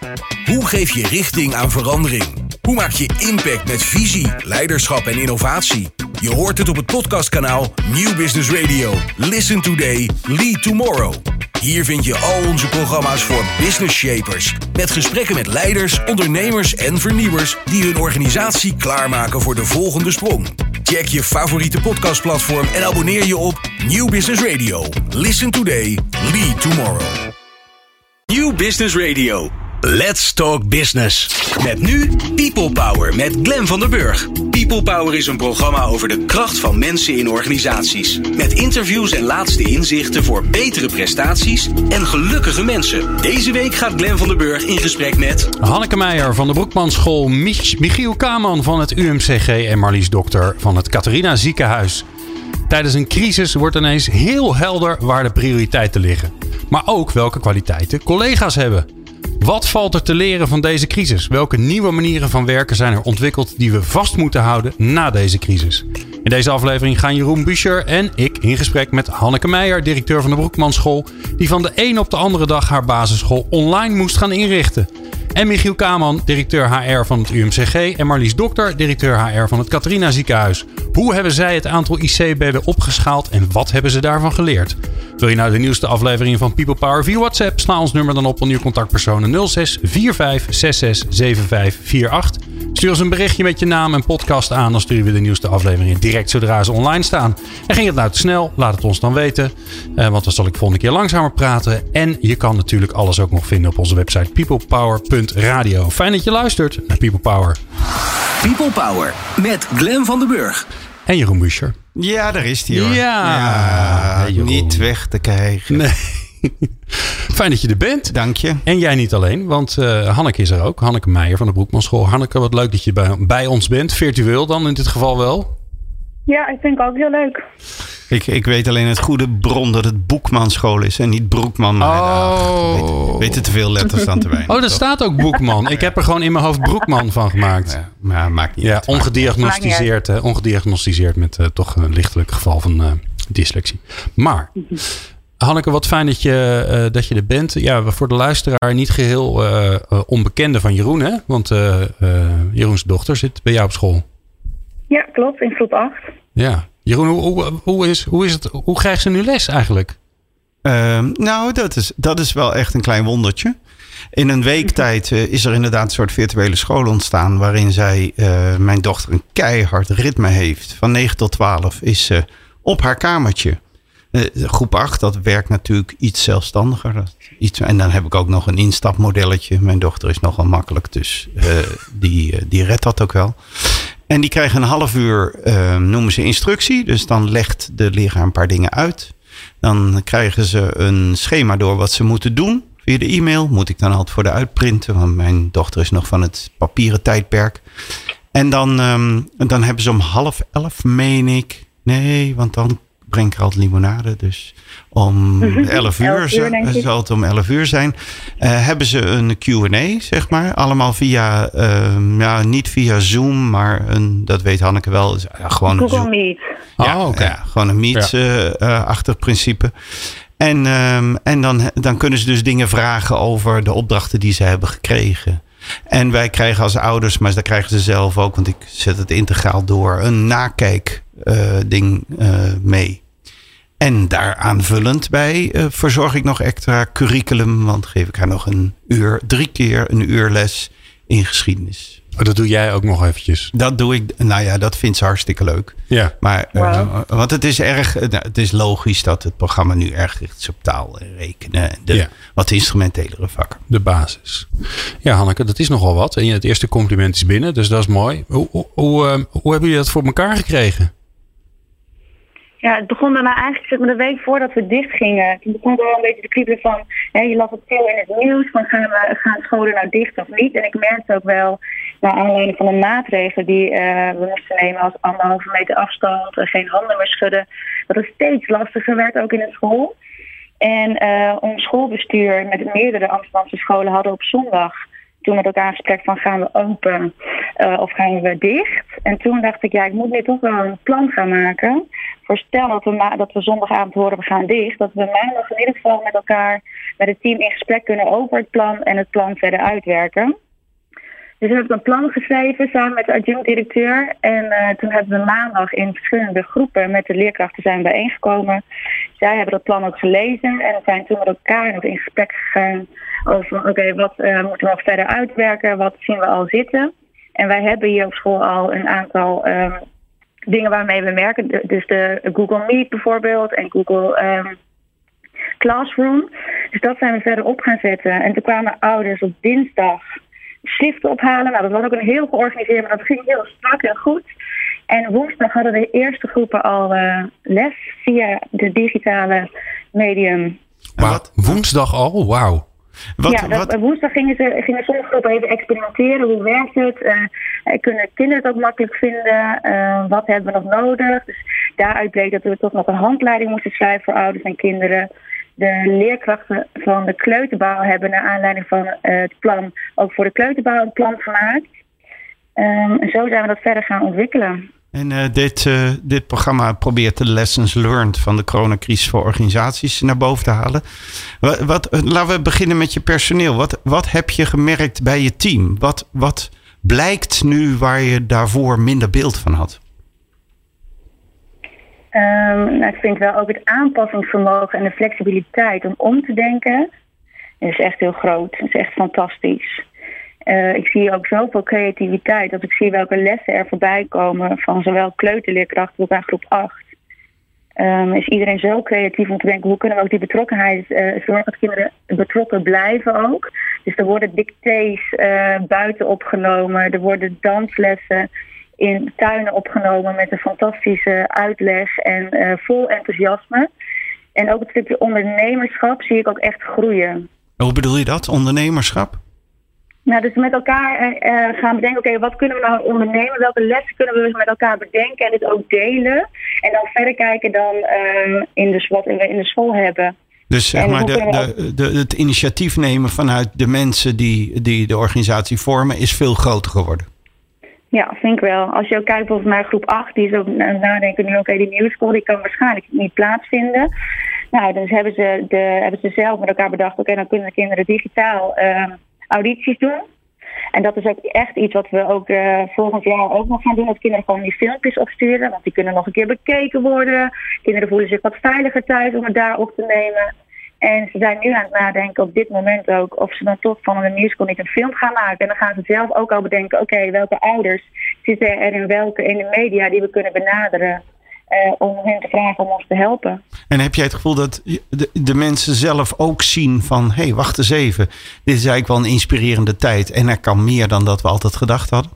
Hoe geef je richting aan verandering? Hoe maak je impact met visie, leiderschap en innovatie? Je hoort het op het podcastkanaal Nieuw Business Radio. Listen today, lead tomorrow. Hier vind je al onze programma's voor business shapers. Met gesprekken met leiders, ondernemers en vernieuwers die hun organisatie klaarmaken voor de volgende sprong. Check je favoriete podcastplatform en abonneer je op Nieuw Business Radio. Listen today, lead tomorrow. Nieuw Business Radio. Let's talk business. Met nu People Power met Glenn van der Burg. People Power is een programma over de kracht van mensen in organisaties. Met interviews en laatste inzichten voor betere prestaties en gelukkige mensen. Deze week gaat Glenn van der Burg in gesprek met Hanneke Meijer van de Broekmanschool, Michiel Kaman van het UMCG en Marlies Dokter van het Catharina Ziekenhuis. Tijdens een crisis wordt ineens heel helder waar de prioriteiten liggen. Maar ook welke kwaliteiten collega's hebben. Wat valt er te leren van deze crisis? Welke nieuwe manieren van werken zijn er ontwikkeld die we vast moeten houden na deze crisis? In deze aflevering gaan Jeroen Buescher en ik in gesprek met Hanneke Meijer, directeur van de Broekmanschool, die van de een op de andere dag haar basisschool online moest gaan inrichten. En Michiel Kaman, directeur HR van het UMCG en Marlies Dokter, directeur HR van het Catharina Ziekenhuis. Hoe hebben zij het aantal IC-bedden opgeschaald en wat hebben ze daarvan geleerd? Wil je nou de nieuwste aflevering van People Power via WhatsApp? Sla ons nummer dan op onder je contactpersonen 06 45 66 75 48. Stuur ons een berichtje met je naam en podcast aan. Dan sturen we de nieuwste afleveringen direct zodra ze online staan. En ging het nou te snel? Laat het ons dan weten. Want dan zal ik volgende keer langzamer praten. En je kan natuurlijk alles ook nog vinden op onze website peoplepower.radio. Fijn dat je luistert naar People Power. People Power met Glenn van der Burg. En Jeroen Buescher. Ja, daar is hij hoor. Ja, niet weg te krijgen. Nee. Fijn dat je er bent. Dank je. En jij niet alleen, want Hanneke is er ook. Hanneke Meijer van de Broekmanschool. Hanneke, wat leuk dat je bij ons bent. Virtueel dan in dit geval wel. Ja, ik vind het ook heel leuk. Ik weet alleen het goede bron dat het Boekmanschool is en niet Broekman. Weet te veel letters dan te weinig. Oh, dat staat ook Boekman. Ik heb er gewoon in mijn hoofd Broekman van gemaakt. Ja, maar maakt niet uit. Ongediagnosticeerd. Ongediagnosticeerd met toch een lichtelijk geval van dyslexie. Maar Hanneke, wat fijn dat je er bent. Ja, voor de luisteraar niet geheel onbekende van Jeroen, hè? Want Jeroens dochter zit bij jou op school. Ja, klopt. In groep 8. Ja. Jeroen, hoe krijgt ze nu les eigenlijk? Nou, dat is wel echt een klein wondertje. In een week tijd is er inderdaad een soort virtuele school ontstaan, waarin mijn dochter een keihard ritme heeft. Van 9 tot 12 is ze op haar kamertje. Groep 8, dat werkt natuurlijk iets zelfstandiger. En dan heb ik ook nog een instapmodelletje. Mijn dochter is nogal makkelijk, dus die redt dat ook wel. En die krijgen een half uur, noemen ze instructie. Dus dan legt de leraar een paar dingen uit. Dan krijgen ze een schema door wat ze moeten doen. Via de e-mail moet ik dan altijd voor de uitprinten. Want mijn dochter is nog van het papieren tijdperk. En dan hebben ze om 10:30, meen ik. Nee, want dan breng ik altijd limonade. Dus om 11 uur zal het om 11 uur zijn. Hebben ze een Q&A, zeg maar. Allemaal via, niet via Zoom, maar dat weet Hanneke wel. Gewoon Google Meet. Ja, gewoon een Meet-achtig principe. En dan kunnen ze dus dingen vragen over de opdrachten die ze hebben gekregen. En wij krijgen als ouders, maar dat krijgen ze zelf ook, want ik zet het integraal door, een nakijkding mee. En daar aanvullend bij verzorg ik nog extra curriculum, want geef ik haar nog 3 keer een uur les in geschiedenis. Oh, dat doe jij ook nog eventjes? Dat doe ik. Nou ja, dat vindt ze hartstikke leuk. Ja. Maar, want het is logisch dat het programma nu erg gericht is op taal en rekenen. En wat instrumentelere vakken. De basis. Ja, Hanneke, dat is nogal wat. En het eerste compliment is binnen, dus dat is mooi. Hoe hebben jullie dat voor elkaar gekregen? Ja, het begon bij mij eigenlijk de week voordat we dicht gingen. Toen begon wel een beetje te kriebelen van, je las het veel in het nieuws, van gaan scholen nou dicht of niet? En ik merkte ook wel, naar aanleiding van de maatregelen die we moesten nemen als 1,5 meter afstand, geen handen meer schudden, dat het steeds lastiger werd ook in de school. En ons schoolbestuur met meerdere Amsterdamse scholen hadden op zondag toen met elkaar een gesprek van gaan we open of gaan we dicht. En toen dacht ik, ik moet nu toch wel een plan gaan maken voorstel dat we zondagavond horen we gaan dicht, dat we maandag in ieder geval met elkaar, met het team in gesprek kunnen over het plan en het plan verder uitwerken. Dus we hebben een plan geschreven samen met de adjunct-directeur. En toen hebben we maandag in verschillende groepen met de leerkrachten zijn bijeengekomen. Zij hebben dat plan ook gelezen en zijn toen met elkaar nog in gesprek gegaan over wat moeten we nog verder uitwerken, wat zien we al zitten. En wij hebben hier op school al een aantal dingen waarmee we werken. Dus de Google Meet bijvoorbeeld en Google Classroom. Dus dat zijn we verder op gaan zetten. En toen kwamen ouders op dinsdag schriften ophalen. Nou, dat was ook een heel georganiseerd, maar dat ging heel strak en goed. En woensdag hadden de eerste groepen al les via de digitale medium. Woensdag al? Wauw. Woensdag gingen sommige groepen even experimenteren. Hoe werkt het? Kunnen kinderen het ook makkelijk vinden? Wat hebben we nog nodig? Dus daaruit bleek dat we toch nog een handleiding moesten schrijven voor ouders en kinderen. De leerkrachten van de kleuterbouw hebben naar aanleiding van het plan ook voor de kleuterbouw een plan gemaakt. En zo zijn we dat verder gaan ontwikkelen. En dit programma probeert de lessons learned van de coronacrisis voor organisaties naar boven te halen. Laten we beginnen met je personeel. Wat heb je gemerkt bij je team? Wat blijkt nu waar je daarvoor minder beeld van had? Ik vind wel ook het aanpassingsvermogen en de flexibiliteit om te denken is echt heel groot. Dat is echt fantastisch. Ik zie ook zoveel creativiteit. Als ik zie welke lessen er voorbij komen van zowel kleuterleerkrachten tot aan groep 8. Is iedereen zo creatief om te denken hoe kunnen we ook die betrokkenheid zorgen dat kinderen betrokken blijven ook. Dus er worden dictées buiten opgenomen. Er worden danslessen in tuinen opgenomen met een fantastische uitleg en vol enthousiasme. En ook het stukje ondernemerschap zie ik ook echt groeien. Hoe bedoel je dat, ondernemerschap? Nou, dus met elkaar gaan bedenken, wat kunnen we nou ondernemen? Welke lessen kunnen we met elkaar bedenken en dit ook delen? En dan verder kijken dan wat we in de school hebben. Dus zeg maar het initiatief nemen vanuit de mensen die de organisatie vormen is veel groter geworden. Ja, vind ik wel. Als je ook kijkt bijvoorbeeld naar groep 8, die is ook nadenken nu, die nieuwe school, die kan waarschijnlijk niet plaatsvinden. Nou, dus hebben ze zelf met elkaar bedacht, dan kunnen de kinderen digitaal audities doen. En dat is ook echt iets wat we ook volgend jaar ook nog gaan doen. Dat kinderen gewoon die filmpjes opsturen. Want die kunnen nog een keer bekeken worden. Kinderen voelen zich wat veiliger thuis om het daar op te nemen. En ze zijn nu aan het nadenken op dit moment ook of ze dan toch van een musical niet een film gaan maken. En dan gaan ze zelf ook al bedenken, welke ouders zitten er in de media die we kunnen benaderen. Om hen te vragen om ons te helpen. En heb jij het gevoel dat de mensen zelf ook zien van wacht eens even. Dit is eigenlijk wel een inspirerende tijd. En er kan meer dan dat we altijd gedacht hadden?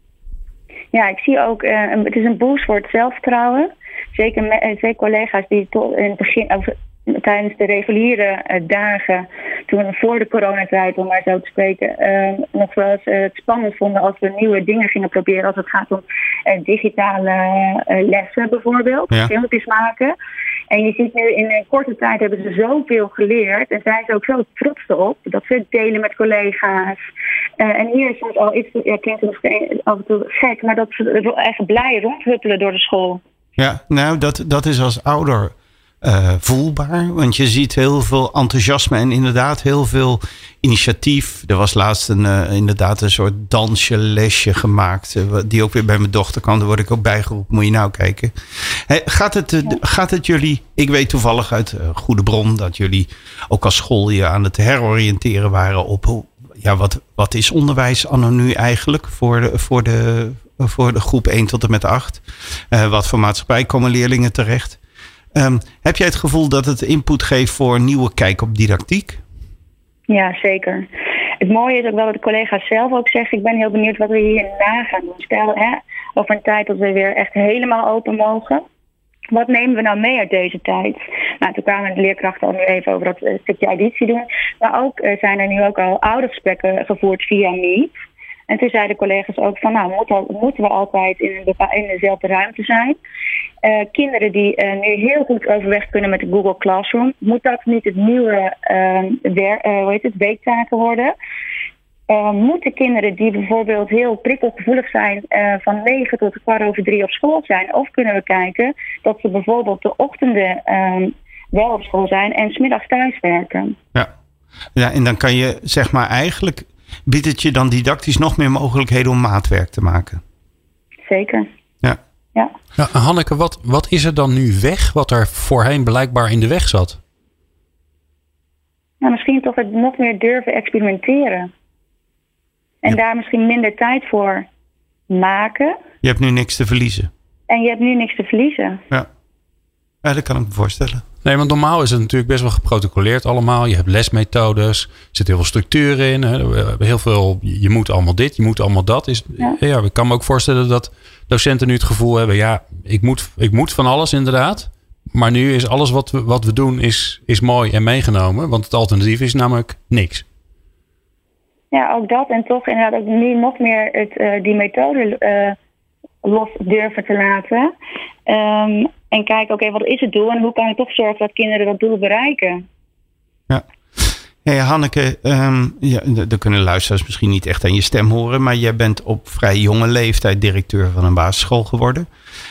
Ja, ik zie ook, het is een boost voor het zelfvertrouwen. Zeker collega's die in het begin, tijdens de reguliere dagen, toen we voor de coronatijd, om maar zo te spreken, nog wel eens het spannend vonden als we nieuwe dingen gingen proberen. Als het gaat om digitale lessen bijvoorbeeld, filmpjes maken. En je ziet nu in een korte tijd hebben ze zoveel geleerd en zijn ze ook zo trots erop dat ze het delen met collega's. En hier is soms al iets, klinkt het nog af en toe gek, maar dat ze echt blij rondhuppelen door de school. Ja, nou dat is als ouder voelbaar, want je ziet heel veel enthousiasme en inderdaad heel veel initiatief. Er was laatst inderdaad een soort dansje, lesje gemaakt, die ook weer bij mijn dochter kwam. Daar word ik ook bijgeroepen, moet je nou kijken. Gaat het jullie, ik weet toevallig uit goede bron dat jullie ook als school je aan het heroriënteren waren op wat is onderwijs anno nu eigenlijk voor de groep 1 tot en met 8. Wat voor maatschappij komen leerlingen terecht? Heb jij het gevoel dat het input geeft voor een nieuwe kijk op didactiek? Ja, zeker. Het mooie is ook wel dat de collega's zelf ook zeggen, ik ben heel benieuwd wat we hierna gaan doen. Stel, over een tijd dat we weer echt helemaal open mogen. Wat nemen we nou mee uit deze tijd? Nou, toen kwamen de leerkrachten al nu even over dat stukje auditie doen. Maar ook zijn er nu ook al oudergesprekken gevoerd via Meet. En toen zeiden collega's ook van, moeten we altijd in dezelfde ruimte zijn? Kinderen die nu heel goed overweg kunnen met de Google Classroom, moet dat niet het nieuwe weektaken worden? moeten kinderen die bijvoorbeeld heel prikkelgevoelig zijn van 9 tot 2:15 op school zijn? Of kunnen we kijken dat ze bijvoorbeeld de ochtenden wel op school zijn en 's middags thuis werken? Ja, en dan kan je zeg maar eigenlijk, biedt het je dan didactisch nog meer mogelijkheden om maatwerk te maken? Zeker. Ja, Hanneke, wat is er dan nu weg wat er voorheen blijkbaar in de weg zat? Nou, misschien toch het nog meer durven experimenteren. En daar misschien minder tijd voor maken. Je hebt nu niks te verliezen. En je hebt nu niks te verliezen. Ja, dat kan ik me voorstellen. Nee, want normaal is het natuurlijk best wel geprotocoleerd allemaal. Je hebt lesmethodes, er zit heel veel structuur in. Heel veel, je moet allemaal dit, je moet allemaal dat. Ik kan me ook voorstellen dat docenten nu het gevoel hebben... ja, ik moet van alles inderdaad. Maar nu is alles wat we doen is mooi en meegenomen. Want het alternatief is namelijk niks. Ja, ook dat. En toch inderdaad ook nu nog meer die methode los durven te laten. En kijken, oké, wat is het doel? En hoe kan ik toch zorgen dat kinderen dat doel bereiken? Ja. Hey, Hanneke, er kunnen luisteraars misschien niet echt aan je stem horen. Maar jij bent op vrij jonge leeftijd directeur van een basisschool geworden.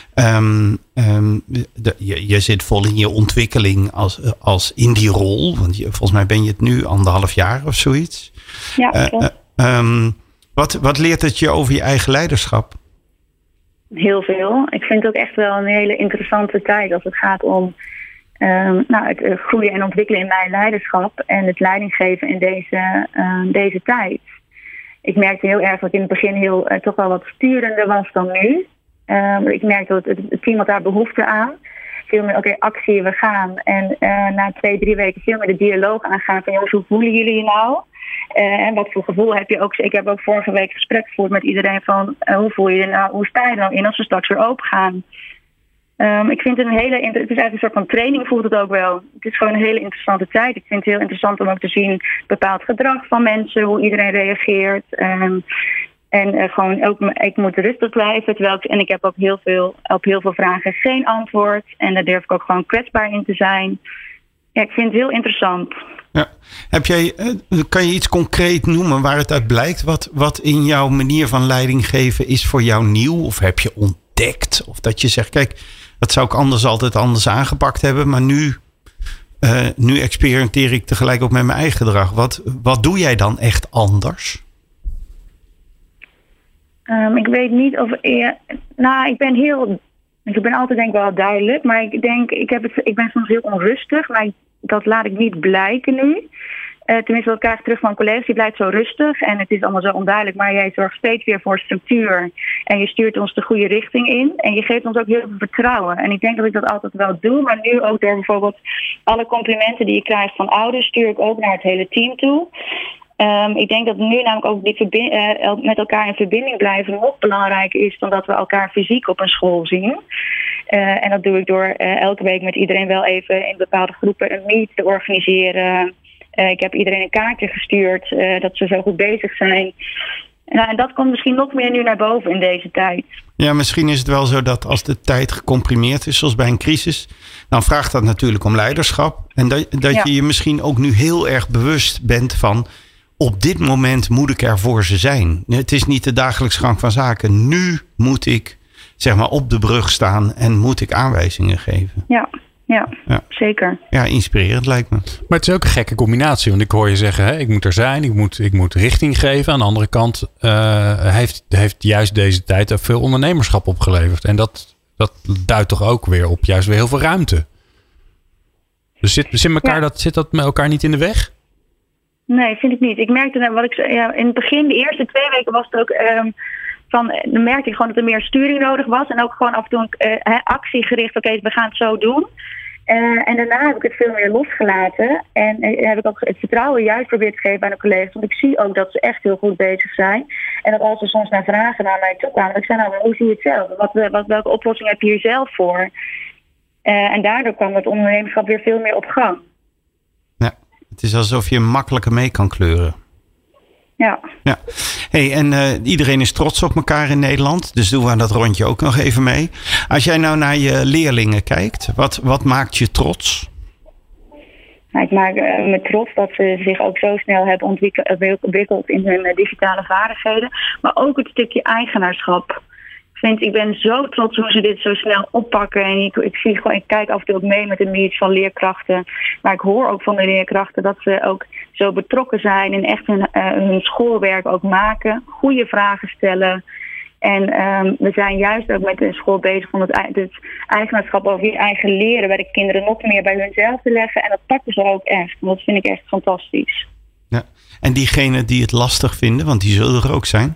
Je zit vol in je ontwikkeling als in die rol. Want volgens mij ben je het nu 1,5 jaar of zoiets. Ja, wat leert het je over je eigen leiderschap? Heel veel. Ik vind het ook echt wel een hele interessante tijd als het gaat om het groeien en ontwikkelen in mijn leiderschap en het leidinggeven in deze tijd. Ik merkte heel erg dat ik in het begin toch wel wat sturender was dan nu. Ik merkte dat het team had daar behoefte aan. Veel meer, actie, we gaan. En na 2-3 weken veel meer de dialoog aangaan van jongens, hoe voelen jullie je nou? En wat voor gevoel heb je ook? Ik heb ook vorige week gesprek gevoerd met iedereen van hoe voel je je nou? Hoe sta je er nou in als we straks weer open gaan? Ik vind het het is eigenlijk een soort van training, voelt het ook wel. Het is gewoon een hele interessante tijd. Ik vind het heel interessant om ook te zien bepaald gedrag van mensen, hoe iedereen reageert. En gewoon ook, ik moet rustig blijven. En ik heb ook op heel veel vragen geen antwoord. En daar durf ik ook gewoon kwetsbaar in te zijn. Ja, ik vind het heel interessant. Ja. Kan je iets concreet noemen waar het uit blijkt? Wat in jouw manier van leiding geven is voor jou nieuw? Of heb je ontdekt? Of dat je zegt, kijk, dat zou ik altijd anders aangepakt hebben. Maar nu experimenteer ik tegelijk ook met mijn eigen gedrag. Wat doe jij dan echt anders? Ik weet niet of... ik ben altijd denk ik wel duidelijk. Maar ik denk, ik ben soms heel onrustig. Maar dat laat ik niet blijken nu. Tenminste, wat ik krijg terug van collega's, die blijft zo rustig. En het is allemaal zo onduidelijk. Maar jij zorgt steeds weer voor structuur. En je stuurt ons de goede richting in. En je geeft ons ook heel veel vertrouwen. En ik denk dat ik dat altijd wel doe. Maar nu ook door bijvoorbeeld alle complimenten die je krijgt van ouders, stuur ik ook naar het hele team toe. Ik denk dat nu namelijk ook met elkaar in verbinding blijven nog belangrijker is dan dat we elkaar fysiek op een school zien. En dat doe ik door elke week met iedereen wel even in bepaalde groepen een meet te organiseren. Ik heb iedereen een kaartje gestuurd dat ze zo goed bezig zijn. En dat komt misschien nog meer nu naar boven in deze tijd. Ja, misschien is het wel zo dat als de tijd gecomprimeerd is, zoals bij een crisis, dan vraagt dat natuurlijk om leiderschap. En dat je misschien ook nu heel erg bewust bent van, op dit moment moet ik er voor ze zijn. Het is niet de dagelijkse gang van zaken. Nu moet ik op de brug staan en moet ik aanwijzingen geven. Ja, zeker. Ja, inspirerend lijkt me. Maar het is ook een gekke combinatie. Want ik hoor je zeggen, ik moet er zijn. Ik moet richting geven. Aan de andere kant heeft juist deze tijd veel ondernemerschap opgeleverd. En dat duidt toch ook weer op juist weer heel veel ruimte. Dus zit dat met elkaar niet in de weg? Nee, vind ik niet. Ik merkte in het begin, de eerste 2 weken was het ook... dan merkte ik gewoon dat er meer sturing nodig was. En ook gewoon af en toe actiegericht. Oké, we gaan het zo doen. En daarna heb ik het veel meer losgelaten. En heb ik ook het vertrouwen juist proberen te geven aan de collega's. Want ik zie ook dat ze echt heel goed bezig zijn. En dat als ze soms naar vragen naar mij toe kwamen. Ik zei nou, hoe zie je het zelf? Welke oplossing heb je hier zelf voor? En daardoor kwam het ondernemerschap weer veel meer op gang. Ja, het is alsof je makkelijker mee kan kleuren. Ja. Hey, en iedereen is trots op elkaar in Nederland. Dus doen we dat rondje ook nog even mee. Als jij nou naar je leerlingen kijkt, wat maakt je trots? Ik maak me trots dat ze zich ook zo snel hebben ontwikkeld in hun digitale vaardigheden. Maar ook het stukje eigenaarschap. Ik ben zo trots hoe ze dit zo snel oppakken. En ik kijk af en toe ook mee met de meets van leerkrachten. Maar ik hoor ook van de leerkrachten dat ze ook zo betrokken zijn en echt hun schoolwerk ook maken. Goede vragen stellen. En we zijn juist ook met de school bezig om het eigenaarschap over je eigen leren bij de kinderen nog meer bij hunzelf te leggen. En dat pakken ze ook echt. En dat vind ik echt fantastisch. Ja. En diegenen die het lastig vinden, want die zullen er ook zijn?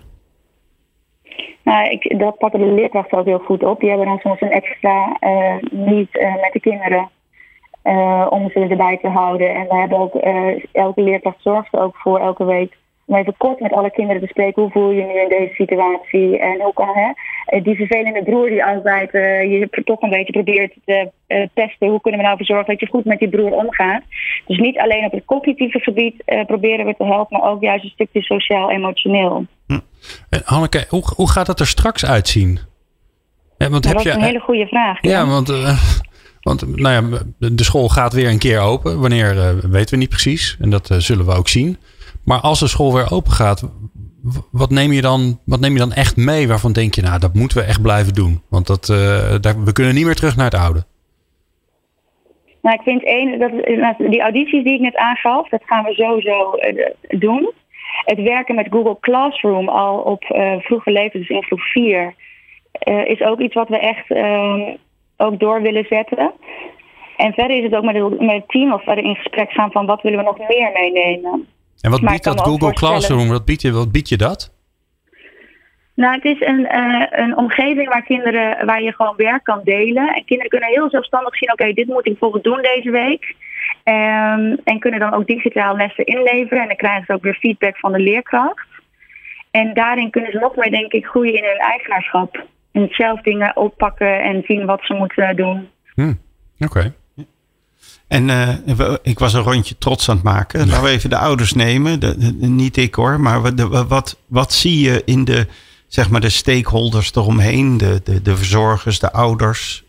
Nou, dat pakken de leerkrachten ook heel goed op. Die hebben dan soms een extra meet met de kinderen om ze erbij te houden. En we hebben ook, elke leerkracht zorgt er ook voor elke week om even kort met alle kinderen te spreken. Hoe voel je je nu in deze situatie? En hoe kan die vervelende broer die altijd je toch een beetje probeert te testen. Hoe kunnen we nou voor zorgen dat je goed met die broer omgaat? Dus niet alleen op het cognitieve gebied proberen we te helpen, maar ook juist een stukje sociaal-emotioneel. Hanneke, hoe gaat het er straks uitzien? Ja, want dat is een hele goede vraag. Ja, want nou ja, de school gaat weer een keer open. Wanneer weten we niet precies. En dat zullen we ook zien. Maar als de school weer open gaat, wat neem je dan echt mee? Waarvan denk je, nou, dat moeten we echt blijven doen. Want we kunnen niet meer terug naar het oude. Nou, ik vind die audities die ik net aangaf, dat gaan we sowieso doen. Het werken met Google Classroom al op vroege leeftijd, dus in groep 4, is ook iets wat we echt ook door willen zetten. En verder is het ook met het team of verder in gesprek gaan van wat willen we nog meer meenemen. En wat biedt dat Google Classroom? Wat bied je dat? Nou, het is een omgeving waar je gewoon werk kan delen. En kinderen kunnen heel zelfstandig zien, oké, dit moet ik bijvoorbeeld doen deze week. En kunnen dan ook digitaal lessen inleveren. En dan krijgen ze ook weer feedback van de leerkracht. En daarin kunnen ze nog meer, denk ik, groeien in hun eigenaarschap. En zelf dingen oppakken en zien wat ze moeten doen. Oké. En ik was een rondje trots aan het maken. Laten we even de ouders nemen. Niet ik hoor, maar wat zie je in de stakeholders eromheen? De verzorgers, de ouders.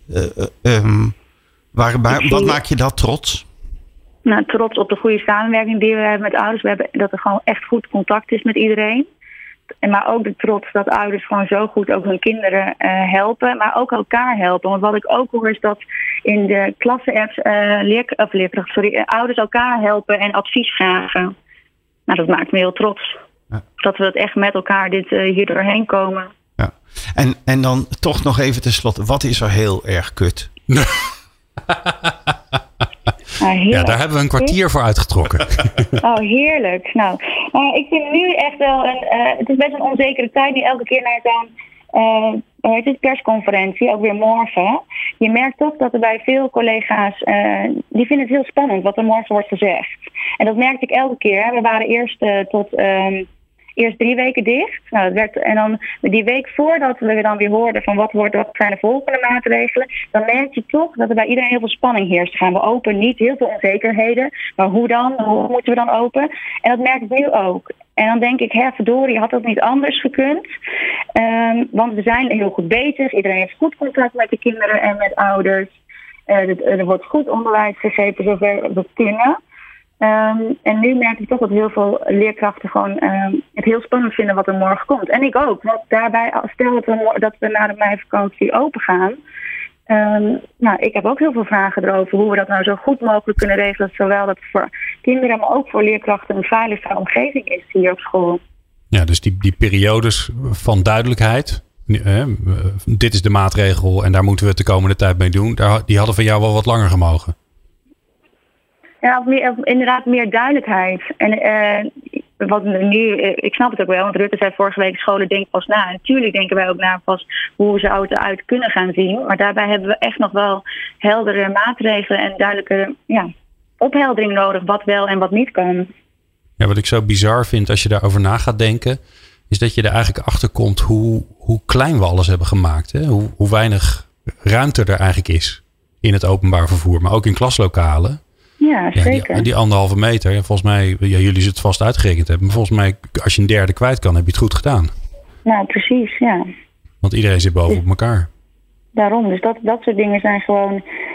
Wat maakt je dat trots? Nou, trots op de goede samenwerking die we hebben met ouders. We hebben dat er gewoon echt goed contact is met iedereen. Maar ook de trots dat ouders gewoon zo goed ook hun kinderen helpen. Maar ook elkaar helpen. Want wat ik ook hoor is dat in de klasse-apps ouders elkaar helpen en advies vragen. Nou, dat maakt me heel trots. Ja. Dat we het echt met elkaar hier doorheen komen. Ja. En dan toch nog even tenslotte. Wat is er heel erg kut? Ja, daar hebben we een kwartier voor uitgetrokken. Oh, heerlijk. Nou, ik vind nu echt wel het is best een onzekere tijd die elke keer naar zo'n persconferentie, ook weer morgen. Je merkt toch dat er bij veel collega's, die vinden het heel spannend wat er morgen wordt gezegd. En dat merkte ik elke keer. We waren eerst 3 weken dicht. Nou, en dan die week voordat we dan weer hoorden van wat zijn de volgende maatregelen, dan merk je toch dat er bij iedereen heel veel spanning heerst. Gaan we open? Niet, heel veel onzekerheden. Maar hoe dan? Hoe moeten we dan open? En dat merk ik nu ook. En dan denk ik, verdorie, had dat niet anders gekund? Want we zijn heel goed bezig. Iedereen heeft goed contact met de kinderen en met ouders. Er wordt goed onderwijs gegeven zover we kunnen. En nu merk ik toch dat heel veel leerkrachten gewoon het heel spannend vinden wat er morgen komt. En ik ook, want daarbij, stel dat we na de meivakantie open gaan. Nou, ik heb ook heel veel vragen erover hoe we dat nou zo goed mogelijk kunnen regelen. Zowel dat het voor kinderen, maar ook voor leerkrachten een veilige omgeving is hier op school. Ja, dus die periodes van duidelijkheid. Dit is de maatregel en daar moeten we het de komende tijd mee doen. Die hadden van jou wel wat langer gemogen. Ja, inderdaad meer duidelijkheid. En wat nu, ik snap het ook wel, want Rutte zei vorige week, scholen denken pas na. En natuurlijk denken wij ook na pas hoe ze eruit kunnen gaan zien. Maar daarbij hebben we echt nog wel heldere maatregelen en duidelijke opheldering nodig wat wel en wat niet kan. Ja, wat ik zo bizar vind als je daarover na gaat denken, is dat je er eigenlijk achter komt hoe klein we alles hebben gemaakt. Hè? Hoe weinig ruimte er eigenlijk is in het openbaar vervoer, maar ook in klaslokalen. Ja, zeker. Die 1,5 meter. Volgens mij, jullie zullen het vast uitgerekend hebben. Maar volgens mij, als je een derde kwijt kan, heb je het goed gedaan. Nou, precies, ja. Want iedereen zit boven op elkaar. Daarom, dus dat soort dingen zijn gewoon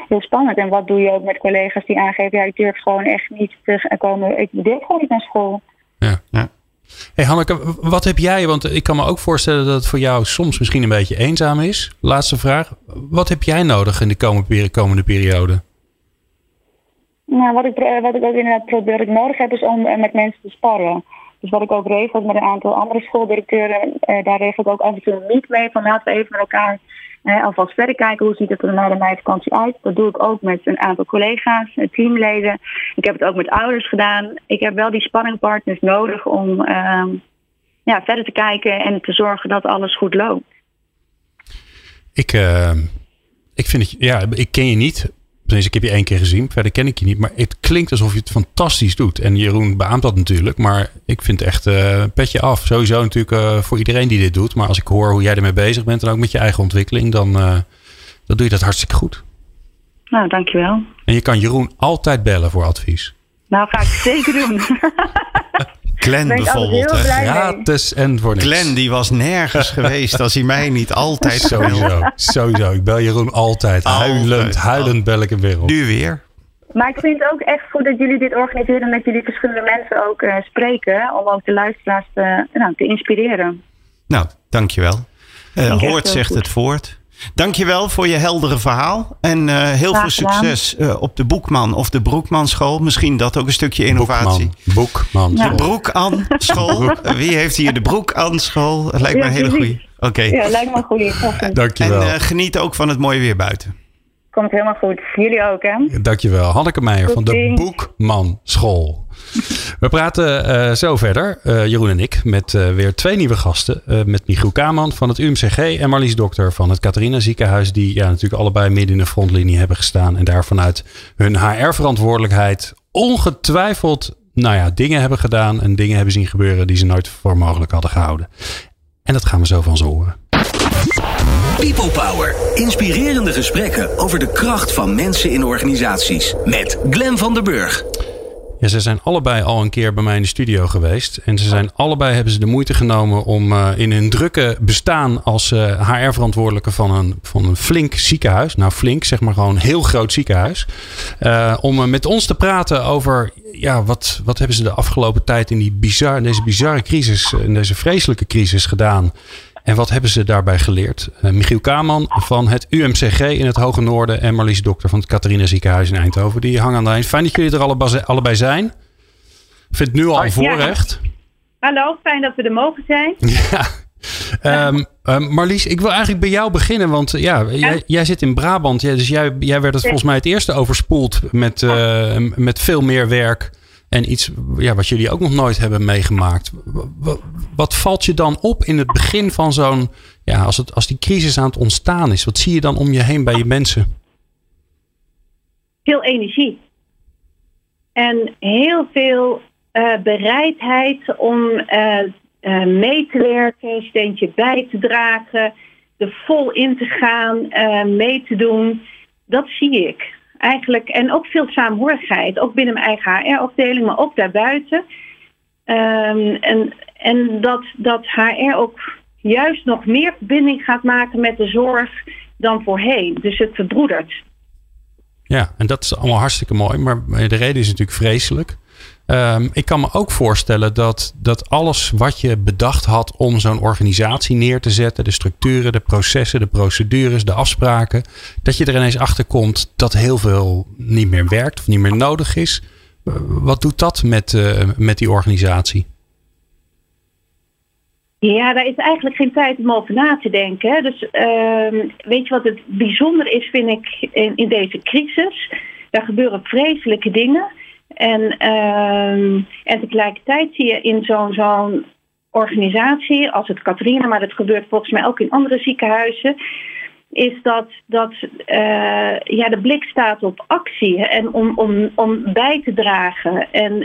heel spannend. En wat doe je ook met collega's die aangeven, ik durf gewoon echt niet te komen. Ik durf gewoon niet naar school. Ja. Hey Hanneke, wat heb jij, want ik kan me ook voorstellen dat het voor jou soms misschien een beetje eenzaam is. Laatste vraag. Wat heb jij nodig in de komende periode? Nou, wat ik ook inderdaad probeer, ik nodig heb, is om met mensen te sparren. Dus wat ik ook regel met een aantal andere schooldirecteuren, daar regel ik ook af en toe een meet mee. Van laten we even met elkaar alvast verder kijken, hoe ziet het er na de meivakantie uit. Dat doe ik ook met een aantal collega's, teamleden. Ik heb het ook met ouders gedaan. Ik heb wel die spanningpartners nodig om verder te kijken en te zorgen dat alles goed loopt. Ik vind het, ik ken je niet. Ik heb je 1 keer gezien, verder ken ik je niet. Maar het klinkt alsof je het fantastisch doet. En Jeroen beaamt dat natuurlijk. Maar ik vind echt petje af. Sowieso natuurlijk voor iedereen die dit doet. Maar als ik hoor hoe jij ermee bezig bent en ook met je eigen ontwikkeling, dan doe je dat hartstikke goed. Nou, dankjewel. En je kan Jeroen altijd bellen voor advies. Nou, ga ik zeker doen. Glenn bijvoorbeeld. Gratis en voor niks. Glenn die was nergens geweest als hij mij niet altijd Sowieso. Ik bel Jeroen altijd. Huilend bel ik hem weer op. Nu weer. Maar ik vind het ook echt goed dat jullie dit organiseren en dat jullie verschillende mensen ook spreken. Om ook de luisteraars te inspireren. Nou, dankjewel. Hoort zegt goed. Het voort. Dankjewel voor je heldere verhaal. En heel veel succes op de Boekman of de Broekmanschool. Misschien dat ook een stukje innovatie. Boekman. De Broek-an-school. Wie heeft hier de Broek-an-school? Lijkt me een hele goeie. Oké. Ja, lijkt me een goeie. Dankjewel. En geniet ook van het mooie weer buiten. Komt helemaal goed. Jullie ook, hè? Dankjewel. Hanneke Meijer van de Boekmanschool. We praten zo verder, Jeroen en ik, met weer 2 nieuwe gasten. Met Michiel Kaman van het UMCG en Marlies Dokter van het Catharina Ziekenhuis. Die natuurlijk allebei midden in de frontlinie hebben gestaan. En daar vanuit hun HR-verantwoordelijkheid ongetwijfeld dingen hebben gedaan. En dingen hebben zien gebeuren die ze nooit voor mogelijk hadden gehouden. En dat gaan we zo van ze horen. People Power. Inspirerende gesprekken over de kracht van mensen in organisaties. Met Glenn van der Burg. Ja, ze zijn allebei al een keer bij mij in de studio geweest. En hebben ze de moeite genomen om in hun drukke bestaan als HR-verantwoordelijke van een flink ziekenhuis. Nou, flink, zeg maar gewoon een heel groot ziekenhuis. Om met ons te praten over wat hebben ze de afgelopen tijd in deze bizarre crisis, in deze vreselijke crisis gedaan. En wat hebben ze daarbij geleerd? Michiel Kaman van het UMCG in het Hoge Noorden en Marlies Dokter van het Catharina Ziekenhuis in Eindhoven. Die hangen aan de eind. Fijn dat jullie er allebei zijn. Ik vind het nu al een voorrecht. Ja. Hallo, fijn dat we er mogen zijn. Ja. Marlies, ik wil eigenlijk bij jou beginnen. Want jij zit in Brabant. Dus jij werd het volgens mij het eerste overspoeld met veel meer werk. En iets wat jullie ook nog nooit hebben meegemaakt. Wat valt je dan op in het begin van zo'n... Ja, als die crisis aan het ontstaan is. Wat zie je dan om je heen bij je mensen? Veel energie. En heel veel bereidheid om mee te werken. Steentje bij te dragen. Er vol in te gaan. Mee te doen. Dat zie ik. Eigenlijk, en ook veel saamhorigheid, ook binnen mijn eigen HR-afdeling, maar ook daarbuiten. En dat HR ook juist nog meer verbinding gaat maken met de zorg dan voorheen. Dus het verbroedert. Ja, en dat is allemaal hartstikke mooi, maar de reden is natuurlijk vreselijk. Ik kan me ook voorstellen dat alles wat je bedacht had om zo'n organisatie neer te zetten, de structuren, de processen, de procedures, de afspraken, dat je er ineens achter komt dat heel veel niet meer werkt of niet meer nodig is. Wat doet dat met die organisatie? Ja, daar is eigenlijk geen tijd om over na te denken. Dus weet je wat het bijzonder is, vind ik, in deze crisis? Daar gebeuren vreselijke dingen. En tegelijkertijd zie je in zo'n organisatie als het Catharina, maar dat gebeurt volgens mij ook in andere ziekenhuizen, is dat de blik staat op actie en om bij te dragen.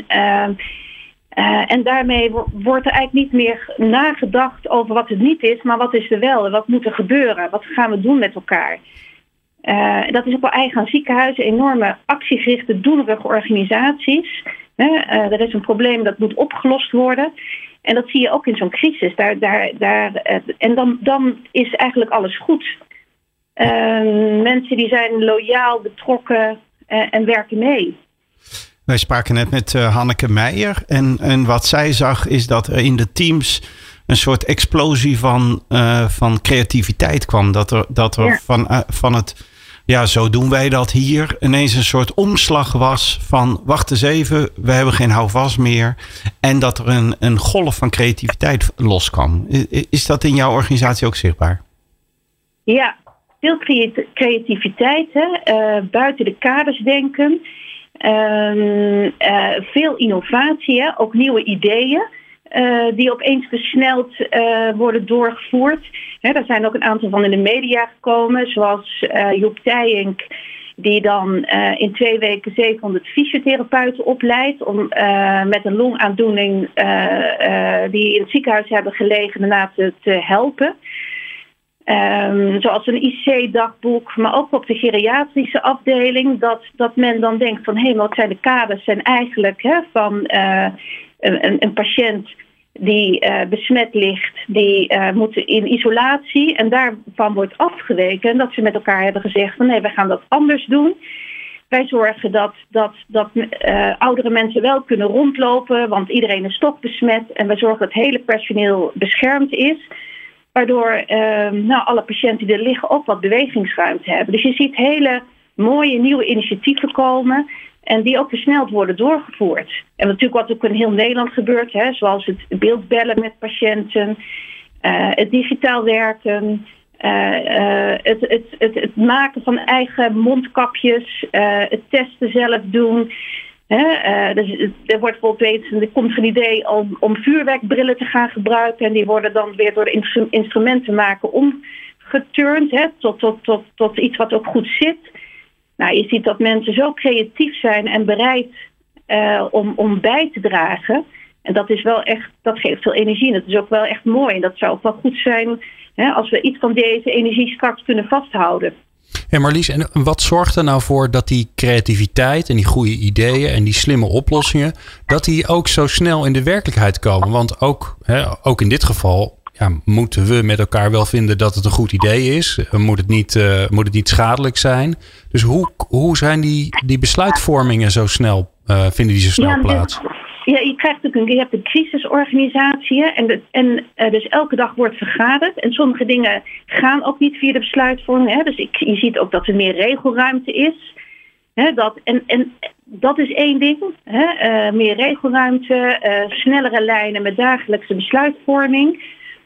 En daarmee wordt er eigenlijk niet meer nagedacht over wat het niet is, maar wat is er wel en wat moet er gebeuren? Wat gaan we doen met elkaar? Dat is ook wel eigen aan ziekenhuizen, enorme actiegerichte, doenerige organisaties. Er is een probleem dat moet opgelost worden. En dat zie je ook in zo'n crisis. En dan is eigenlijk alles goed. Mensen die zijn loyaal, betrokken en werken mee. Wij spraken net met Hanneke Meijer. En wat zij zag is dat er in de teams een soort explosie van creativiteit kwam. Dat er van het, zo doen wij dat hier, ineens een soort omslag was van, wacht eens even, we hebben geen houvast meer. En dat er een golf van creativiteit loskwam. Is dat in jouw organisatie ook zichtbaar? Ja, veel creativiteit, buiten de kaders denken. Veel innovatie, ook nieuwe ideeën die opeens versneld worden doorgevoerd. Er zijn ook een aantal van in de media gekomen, zoals Joep Teijink, die dan in 2 weken 700 fysiotherapeuten opleidt om met een longaandoening die in het ziekenhuis hebben gelegen daarna te helpen. Zoals een IC-dagboek, maar ook op de geriatrische afdeling, dat men dan denkt van, hé, wat zijn de kaders? Zijn eigenlijk van een patiënt die besmet ligt, die moet in isolatie en daarvan wordt afgeweken. En dat ze met elkaar hebben gezegd van, nee, wij gaan dat anders doen. Wij zorgen dat oudere mensen wel kunnen rondlopen, want iedereen is toch besmet. En wij zorgen dat het hele personeel beschermd is. Waardoor alle patiënten die er liggen ook wat bewegingsruimte hebben. Dus je ziet hele mooie nieuwe initiatieven komen. En die ook versneld worden doorgevoerd. En natuurlijk wat ook in heel Nederland gebeurt. Zoals het beeldbellen met patiënten. Het digitaal werken. Het maken van eigen mondkapjes. Het testen zelf doen. Dus er wordt er komt een idee om vuurwerkbrillen te gaan gebruiken. En die worden dan weer door de instrumentenmaker omgeturnd. Tot iets wat ook goed zit. Nou, je ziet dat mensen zo creatief zijn en bereid om bij te dragen. En dat is wel echt, dat geeft veel energie. En dat is ook wel echt mooi. En dat zou ook wel goed zijn als we iets van deze energie straks kunnen vasthouden. En Marlies, en wat zorgt er nou voor dat die creativiteit en die goede ideeën en die slimme oplossingen, dat die ook zo snel in de werkelijkheid komen? Want ook in dit geval moeten we met elkaar wel vinden dat het een goed idee is. Moet het niet schadelijk zijn? Dus hoe zijn die besluitvormingen zo snel, vinden die zo snel plaats? Ja, je hebt een crisisorganisatie en dus elke dag wordt vergaderd. En sommige dingen gaan ook niet via de besluitvorming. Dus je ziet ook dat er meer regelruimte is. Dat is één ding. Meer regelruimte, snellere lijnen met dagelijkse besluitvorming.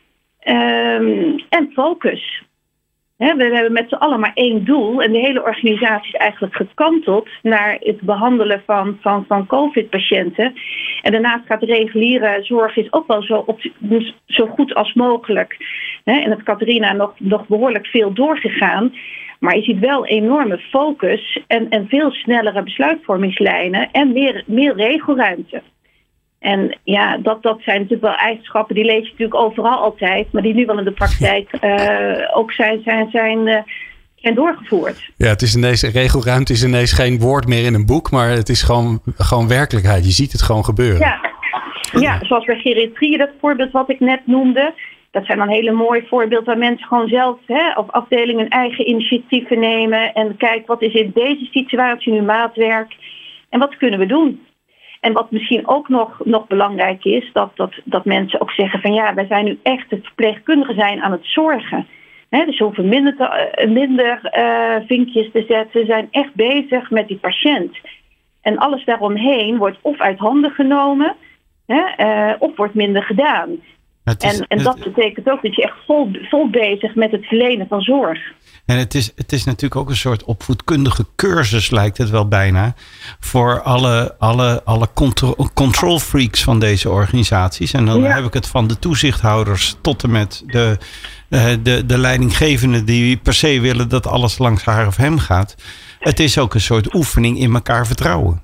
En focus. We hebben met z'n allen maar één doel. En de hele organisatie is eigenlijk gekanteld naar het behandelen van COVID-patiënten. En daarnaast gaat de reguliere zorg is ook wel zo goed als mogelijk. En het Catharina nog behoorlijk veel doorgegaan. Maar je ziet wel enorme focus en veel snellere besluitvormingslijnen en meer regelruimte. En ja, dat zijn natuurlijk wel eigenschappen, die lees je natuurlijk overal altijd, maar die nu wel in de praktijk ook zijn doorgevoerd. Ja, het is ineens, regelruimte is ineens geen woord meer in een boek, maar het is gewoon werkelijkheid. Je ziet het gewoon gebeuren. Ja, zoals bij geriatrie, dat voorbeeld wat ik net noemde. Dat zijn dan hele mooie voorbeelden waar mensen gewoon zelf of afdelingen eigen initiatieven nemen en kijken wat is in deze situatie nu maatwerk en wat kunnen we doen. En wat misschien ook nog belangrijk is, dat mensen ook zeggen van ja, wij zijn nu echt het verpleegkundigen zijn aan het zorgen. Dus we hoeven minder vinkjes te zetten, zijn echt bezig met die patiënt. En alles daaromheen wordt of uit handen genomen, of wordt minder gedaan. En dat betekent ook dat je echt vol bezig met het verlenen van zorg. En het is natuurlijk ook een soort opvoedkundige cursus, lijkt het wel bijna, voor alle control freaks van deze organisaties. En dan heb ik het van de toezichthouders tot en met de leidinggevenden die per se willen dat alles langs haar of hem gaat. Het is ook een soort oefening in elkaar vertrouwen.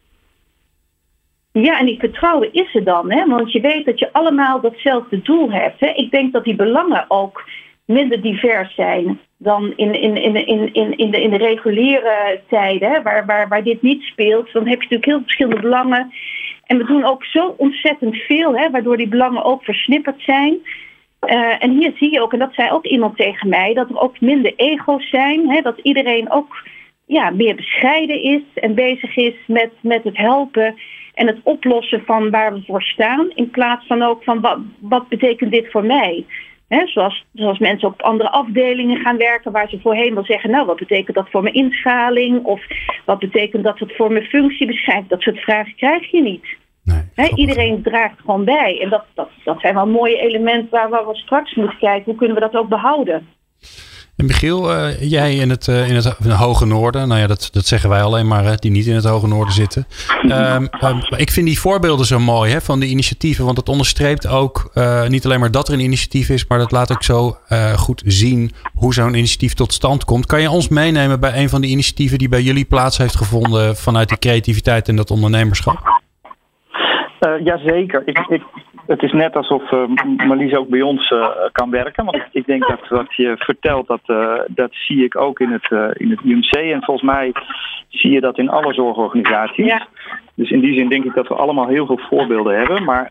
Ja, en die vertrouwen is er dan, want je weet dat je allemaal datzelfde doel hebt. Ik denk dat die belangen ook minder divers zijn dan in de reguliere tijden, waar dit niet speelt. Dan heb je natuurlijk heel verschillende belangen. En we doen ook zo ontzettend veel, waardoor die belangen ook versnipperd zijn. En hier zie je ook, en dat zei ook iemand tegen mij, dat er ook minder ego's zijn. Hè, dat iedereen ook meer bescheiden is en bezig is met het helpen en het oplossen van waar we voor staan. In plaats van ook van wat betekent dit voor mij? Hè, zoals mensen op andere afdelingen gaan werken waar ze voorheen wel zeggen, nou, wat betekent dat voor mijn inschaling? Of wat betekent dat het voor mijn functie beschrijft? Dat soort vragen krijg je niet. Nee, iedereen draagt gewoon bij. En dat zijn wel mooie elementen waar we straks moeten kijken. Hoe kunnen we dat ook behouden? En Michiel, jij in het Hoge Noorden. Nou ja, dat zeggen wij alleen maar die niet in het Hoge Noorden zitten. Ik vind die voorbeelden zo mooi van die initiatieven. Want het onderstreept ook niet alleen maar dat er een initiatief is. Maar dat laat ook zo goed zien hoe zo'n initiatief tot stand komt. Kan je ons meenemen bij een van die initiatieven die bij jullie plaats heeft gevonden vanuit die creativiteit en dat ondernemerschap? Jazeker. Het is net alsof Marlies ook bij ons kan werken. Want ik denk dat wat je vertelt, dat zie ik ook in het UMC. En volgens mij zie je dat in alle zorgorganisaties. Ja. Dus in die zin denk ik dat we allemaal heel veel voorbeelden hebben. Maar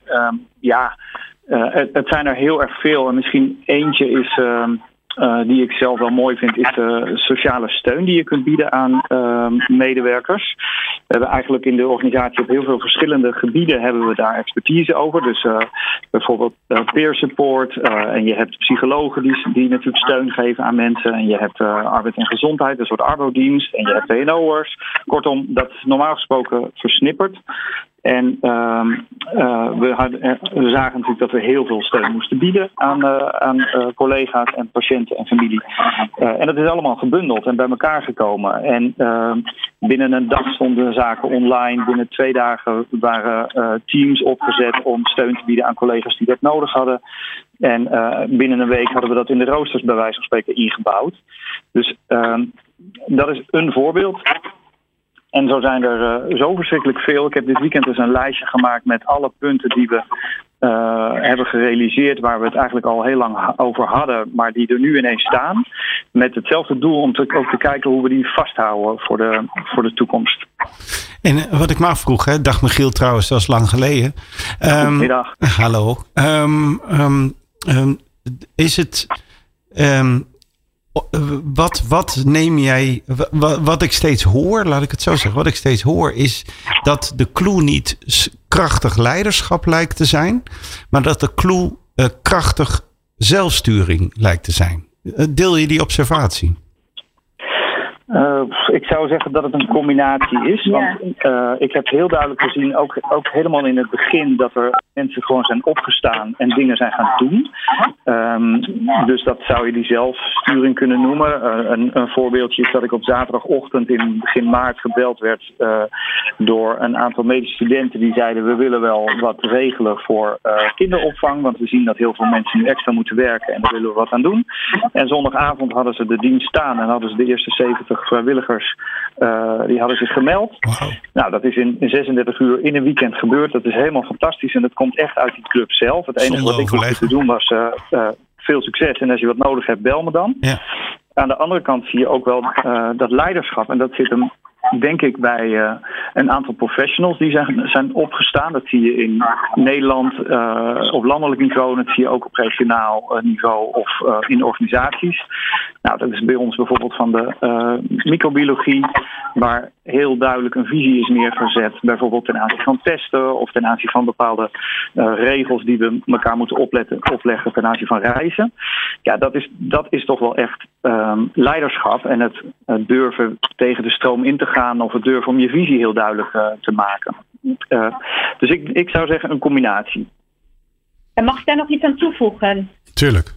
het zijn er heel erg veel. En misschien eentje is die ik zelf wel mooi vind, is de sociale steun die je kunt bieden aan medewerkers. We hebben eigenlijk in de organisatie op heel veel verschillende gebieden hebben we daar expertise over. Dus bijvoorbeeld peer support. En je hebt psychologen die natuurlijk steun geven aan mensen. En je hebt arbeid en gezondheid, een soort arbodienst. En je hebt WNO'ers. Kortom, dat is normaal gesproken versnipperd. En we zagen natuurlijk dat we heel veel steun moesten bieden aan collega's en patiënten en familie. En dat is allemaal gebundeld en bij elkaar gekomen. En binnen een dag stonden zaken online. Binnen 2 dagen waren teams opgezet om steun te bieden aan collega's die dat nodig hadden. En binnen een week hadden we dat in de roosters bij wijze van spreken ingebouwd. Dus dat is een voorbeeld. En zo zijn er zo verschrikkelijk veel. Ik heb dit weekend dus een lijstje gemaakt met alle punten die we hebben gerealiseerd, waar we het eigenlijk al heel lang over hadden, maar die er nu ineens staan. Met hetzelfde doel om ook te kijken hoe we die vasthouden voor de toekomst. En wat ik me afvroeg, dag Michiel trouwens, dat is lang geleden. Goedemiddag. Hallo. Is het... Wat neem jij... Wat ik steeds hoor, laat ik het zo zeggen. Wat ik steeds hoor is dat de clue niet krachtig leiderschap lijkt te zijn. Maar dat de clue krachtig zelfsturing lijkt te zijn. Deel je die observatie? Ik zou zeggen dat het een combinatie is. Want ik heb heel duidelijk gezien, ook helemaal in het begin, dat er mensen gewoon zijn opgestaan en dingen zijn gaan doen. Dus dat zou je die zelfsturing kunnen noemen. Een voorbeeldje is dat ik op zaterdagochtend in begin maart gebeld werd door een aantal medische studenten die zeiden: we willen wel wat regelen voor kinderopvang, want we zien dat heel veel mensen nu extra moeten werken en daar willen we wat aan doen. En zondagavond hadden ze de dienst staan en hadden ze de eerste 70 vrijwilligers, die hadden zich gemeld. Wow. Nou, dat is in 36 uur in een weekend gebeurd. Dat is helemaal fantastisch en dat komt echt uit die club zelf. Het enige wat ik hoefde te doen was veel succes en als je wat nodig hebt, bel me dan. Ja. Aan de andere kant zie je ook wel dat leiderschap en dat zit hem denk ik bij een aantal professionals die zijn opgestaan. Dat zie je in Nederland op landelijk niveau. Dat zie je ook op regionaal niveau of in organisaties. Nou, dat is bij ons bijvoorbeeld van de microbiologie, waar heel duidelijk een visie is neergezet. Bijvoorbeeld ten aanzien van testen of ten aanzien van bepaalde regels die we elkaar moeten opleggen ten aanzien van reizen. Ja, dat is toch wel echt leiderschap en het durven tegen de stroom in te gaan of het durven om je visie heel duidelijk te maken. Dus ik zou zeggen een combinatie. En mag ik daar nog iets aan toevoegen? Tuurlijk.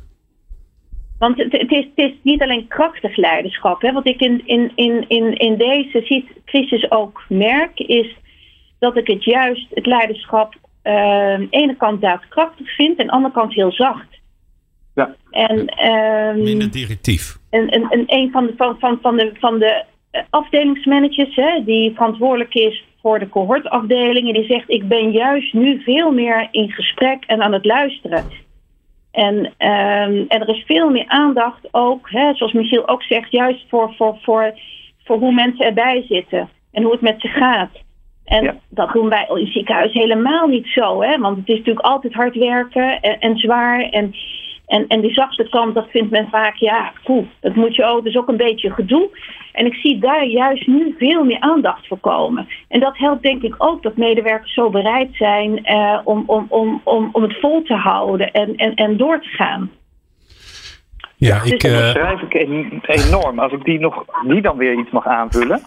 Want het is niet alleen krachtig leiderschap. Wat ik in deze crisis ook merk, is dat ik het leiderschap aan de ene kant daadkrachtig vind en aan de andere kant heel zacht. Ja. En minder directief. Een van de afdelingsmanagers die verantwoordelijk is voor de cohortafdelingen, die zegt: ik ben juist nu veel meer in gesprek en aan het luisteren. En er is veel meer aandacht ook, zoals Michiel ook zegt, juist voor hoe mensen erbij zitten en hoe het met ze gaat. En dat doen wij in het ziekenhuis helemaal niet zo, want het is natuurlijk altijd hard werken en zwaar. En die zachte kant, dat vindt men vaak, dat moet je ook, dat is ook een beetje gedoe. En ik zie daar juist nu veel meer aandacht voor komen. En dat helpt denk ik ook dat medewerkers zo bereid zijn om het vol te houden en door te gaan. Ja, dat schrijf ik enorm. Als ik die dan weer iets mag aanvullen.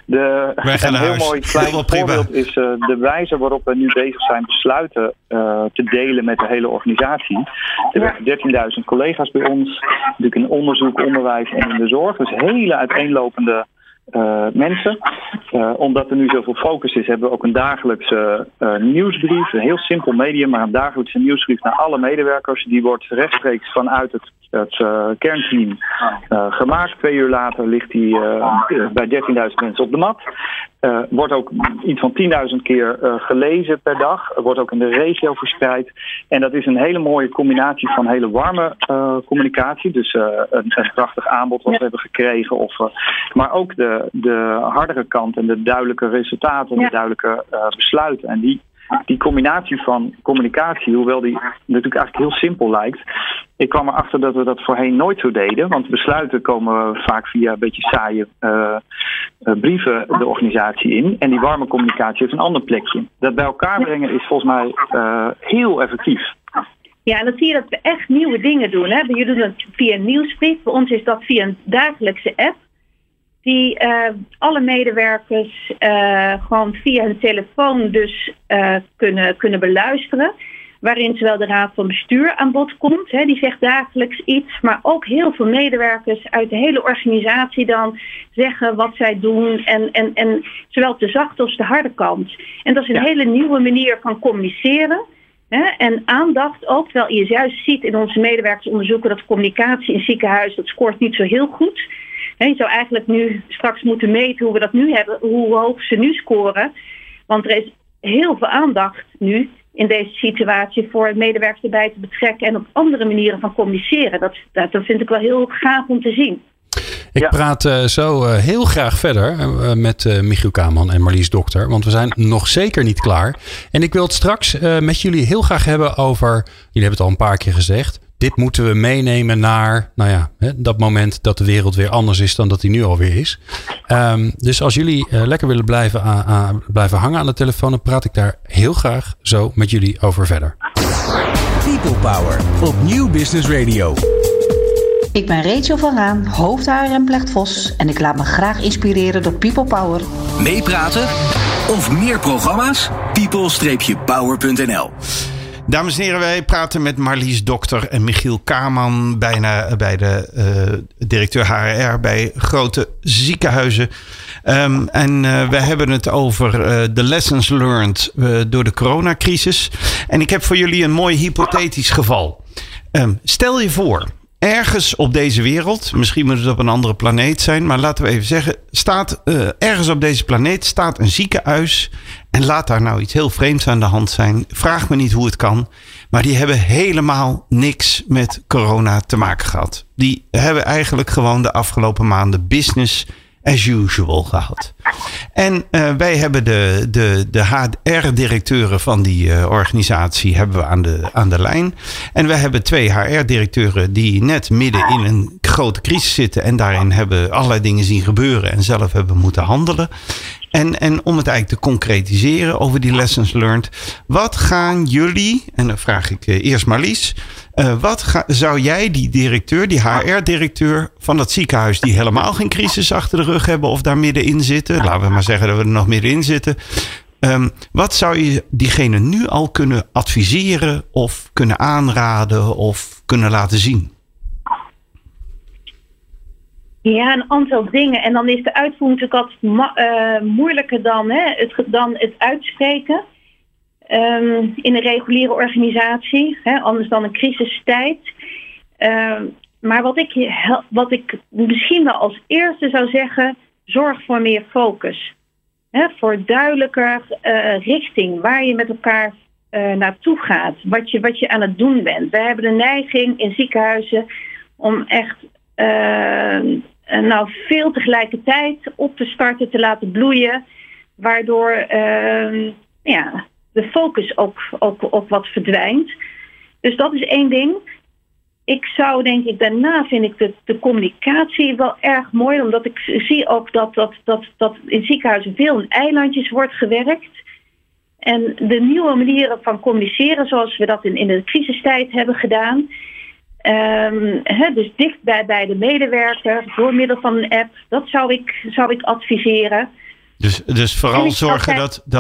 Een heel mooi klein voorbeeld is de wijze waarop we nu bezig zijn besluiten te delen met de hele organisatie. Er werken 13.000 collega's bij ons. Natuurlijk in onderzoek, onderwijs en in de zorg. Dus hele uiteenlopende mensen. Omdat er nu zoveel focus is, hebben we ook een dagelijkse nieuwsbrief. Een heel simpel medium, maar een dagelijkse nieuwsbrief naar alle medewerkers. Die wordt rechtstreeks vanuit het kernteam gemaakt. 2 uur later ligt die bij 13.000 mensen op de mat. Wordt ook iets van 10.000 keer gelezen per dag. Wordt ook in de regio verspreid. En dat is een hele mooie combinatie van hele warme communicatie. Dus een prachtig aanbod wat we hebben gekregen. Maar ook de hardere kant en de duidelijke resultaten en de duidelijke besluiten. En die combinatie van communicatie, hoewel die natuurlijk eigenlijk heel simpel lijkt. Ik kwam erachter dat we dat voorheen nooit zo deden. Want besluiten komen vaak via een beetje saaie brieven de organisatie in. En die warme communicatie heeft een ander plekje. Dat bij elkaar brengen is volgens mij heel effectief. Ja, en dan zie je dat we echt nieuwe dingen doen. Hè? Jullie doen het via een nieuwsbrief. Bij ons is dat via een dagelijkse app. Die alle medewerkers gewoon via hun telefoon dus kunnen beluisteren. Waarin zowel de raad van bestuur aan bod komt. Hè, die zegt dagelijks iets. Maar ook heel veel medewerkers uit de hele organisatie dan zeggen wat zij doen. En zowel op de zachte als de harde kant. En dat is een hele nieuwe manier van communiceren. Hè, en aandacht ook. Terwijl je juist ziet in onze medewerkersonderzoeken dat communicatie in ziekenhuizen, dat scoort niet zo heel goed. Je zou eigenlijk nu straks moeten meten hoe we dat nu hebben, hoe hoog ze nu scoren. Want er is heel veel aandacht nu in deze situatie voor medewerkers erbij te betrekken en op andere manieren van communiceren. Dat vind ik wel heel gaaf om te zien. Ik praat zo heel graag verder met Michiel Kaman en Marlies Dokter. Want we zijn nog zeker niet klaar. En ik wil het straks met jullie heel graag hebben over, jullie hebben het al een paar keer gezegd, dit moeten we meenemen naar dat moment dat de wereld weer anders is dan dat die nu alweer is. Dus als jullie lekker willen blijven hangen aan de telefoon, dan praat ik daar heel graag zo met jullie over verder. People Power op Nieuw Business Radio. Ik ben Rachel van Raan, hoofd HRM Plecht Vos en ik laat me graag inspireren door People Power. Meepraten of meer programma's? people-power.nl. Dames en heren, wij praten met Marlies Dokter en Michiel Kaman, bijna bij de directeur HR bij grote ziekenhuizen. En wij hebben het over de lessons learned door de coronacrisis. En ik heb voor jullie een mooi hypothetisch geval. Stel je voor, ergens op deze wereld, misschien moet het op een andere planeet zijn, maar laten we even zeggen, ergens op deze planeet staat een ziekenhuis. En laat daar nou iets heel vreemds aan de hand zijn. Vraag me niet hoe het kan. Maar die hebben helemaal niks met corona te maken gehad. Die hebben eigenlijk gewoon de afgelopen maanden business as usual gehad. En wij hebben de HR-directeuren van die organisatie hebben we aan de lijn. En we hebben 2 HR-directeuren die net midden in een grote crisis zitten. En daarin hebben allerlei dingen zien gebeuren en zelf hebben moeten handelen. En om het eigenlijk te concretiseren over die lessons learned. Wat gaan jullie, en dan vraag ik eerst Marlies. Zou jij die directeur, die HR-directeur van dat ziekenhuis die helemaal geen crisis achter de rug hebben of daar middenin zitten. Laten we maar zeggen dat we er nog middenin zitten. Wat zou je diegene nu al kunnen adviseren of kunnen aanraden of kunnen laten zien? Ja, een aantal dingen. En dan is de uitvoering natuurlijk altijd moeilijker dan het uitspreken. In een reguliere organisatie, anders dan een crisistijd. Maar wat ik misschien wel als eerste zou zeggen, zorg voor meer focus. Voor duidelijker richting waar je met elkaar naartoe gaat. Wat je aan het doen bent. We hebben de neiging in ziekenhuizen om echt veel tegelijkertijd op te starten, te laten bloeien. Waardoor de focus ook wat verdwijnt. Dus dat is één ding. ik zou denk ik, daarna vind ik de communicatie wel erg mooi. Omdat ik zie ook dat in ziekenhuizen veel in eilandjes wordt gewerkt. En de nieuwe manieren van communiceren, zoals we dat in de crisistijd hebben gedaan. Dus dicht bij de medewerker, door middel van een app. Dat zou ik adviseren. Dus vooral zorgen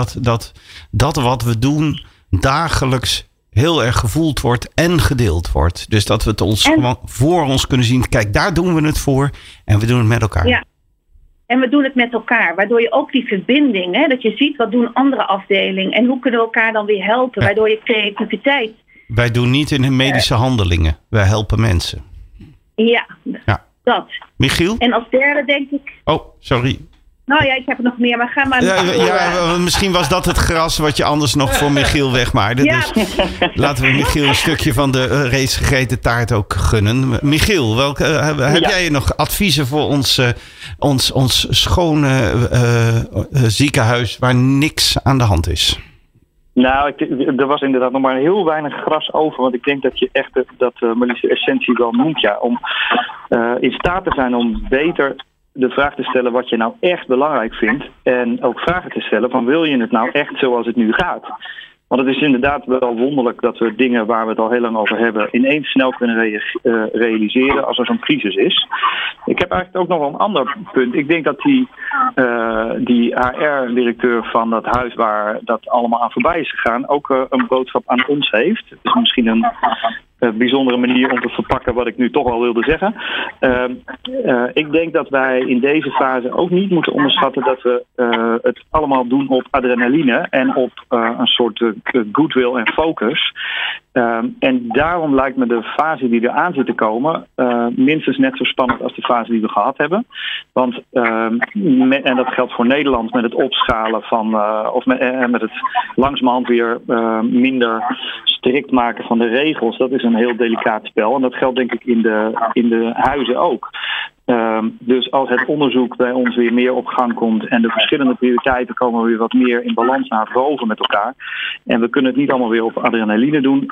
dat wat we doen dagelijks heel erg gevoeld wordt en gedeeld wordt. Dus dat we het gewoon voor ons kunnen zien. Kijk, daar doen we het voor en we doen het met elkaar. Ja. En we doen het met elkaar, waardoor je ook die verbinding, dat je ziet wat doen andere afdelingen en hoe kunnen we elkaar dan weer helpen, waardoor je creativiteit. Wij doen niet in medische handelingen, wij helpen mensen. Ja, dat. Michiel? En als derde denk ik... Oh, sorry. Nou ja, ik heb er nog meer, maar ga maar... misschien was dat het gras wat je anders nog voor Michiel wegmaakte. Ja. Dus laten we Michiel een stukje van de reeds gegeten taart ook gunnen. Michiel, heb jij nog adviezen voor ons schone ziekenhuis waar niks aan de hand is? Nou, er was inderdaad nog maar heel weinig gras over. Want ik denk dat je echt Marlies de essentie wel noemt. Ja, om in staat te zijn om beter de vraag te stellen wat je nou echt belangrijk vindt. En ook vragen te stellen van wil je het nou echt zoals het nu gaat? Want het is inderdaad wel wonderlijk dat we dingen waar we het al heel lang over hebben ineens snel kunnen realiseren als er zo'n crisis is. Ik heb eigenlijk ook nog wel een ander punt. Ik denk dat die HR-directeur van dat huis waar dat allemaal aan voorbij is gegaan ook een boodschap aan ons heeft. Het is misschien een bijzondere manier om te verpakken wat ik nu toch al wilde zeggen. Ik denk dat wij in deze fase ook niet moeten onderschatten dat we het allemaal doen op adrenaline en op een soort goodwill en focus. En daarom lijkt me de fase die eraan zit te komen minstens net zo spannend als de fase die we gehad hebben. Want, en dat geldt voor Nederland met het opschalen van, met het langzamerhand weer minder strikt maken van de regels. Dat is een heel delicaat spel. En dat geldt denk ik in de huizen ook. Dus als het onderzoek bij ons weer meer op gang komt en de verschillende prioriteiten komen weer wat meer in balans naar boven met elkaar. En we kunnen het niet allemaal weer op adrenaline doen.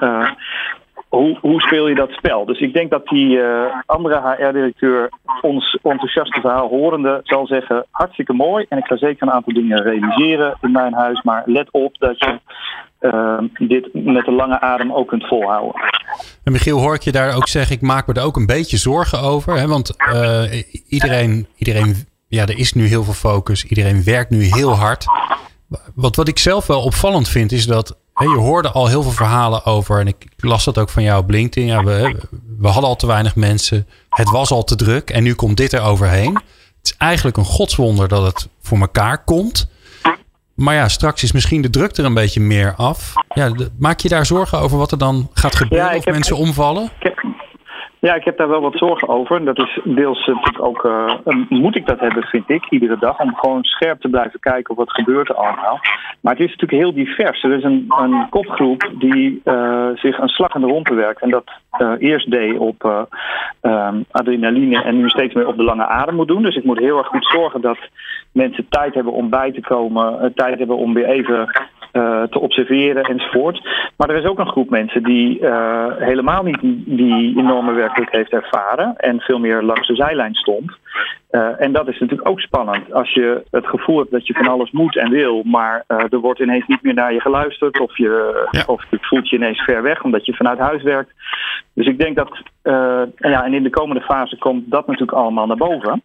Hoe speel je dat spel? Dus ik denk dat die andere HR-directeur ons enthousiaste verhaal horende zal zeggen, hartstikke mooi. En ik ga zeker een aantal dingen realiseren in mijn huis. Maar let op dat je dit met een lange adem ook kunt volhouden. En Michiel, hoor ik je daar ook zeggen, ik maak me er ook een beetje zorgen over. Hè? Want iedereen, er is nu heel veel focus. Iedereen werkt nu heel hard. Wat ik zelf wel opvallend vind is dat je hoorde al heel veel verhalen over, en ik las dat ook van jou op LinkedIn. Ja, we hadden al te weinig mensen. Het was al te druk en nu komt dit er overheen. Het is eigenlijk een godswonder dat het voor elkaar komt. Maar ja, straks is misschien de druk er een beetje meer af. Ja, maak je daar zorgen over wat er dan gaat gebeuren of mensen omvallen? Ik heb daar wel wat zorgen over. En dat is deels natuurlijk ook, moet ik dat hebben, vind ik, iedere dag. Om gewoon scherp te blijven kijken wat gebeurt er allemaal. Maar het is natuurlijk heel divers. Er is een kopgroep die zich een slag in de ronde werkt. En dat eerst deed op adrenaline en nu steeds meer op de lange adem moet doen. Dus ik moet heel erg goed zorgen dat mensen tijd hebben om bij te komen. Tijd hebben om weer even te observeren enzovoort. Maar er is ook een groep mensen die helemaal niet die enorme werkdruk heeft ervaren en veel meer langs de zijlijn stond. En dat is natuurlijk ook spannend. Als je het gevoel hebt dat je van alles moet en wil, maar er wordt ineens niet meer naar je geluisterd of je voelt je ineens ver weg omdat je vanuit huis werkt. Dus ik denk dat en in de komende fase komt dat natuurlijk allemaal naar boven.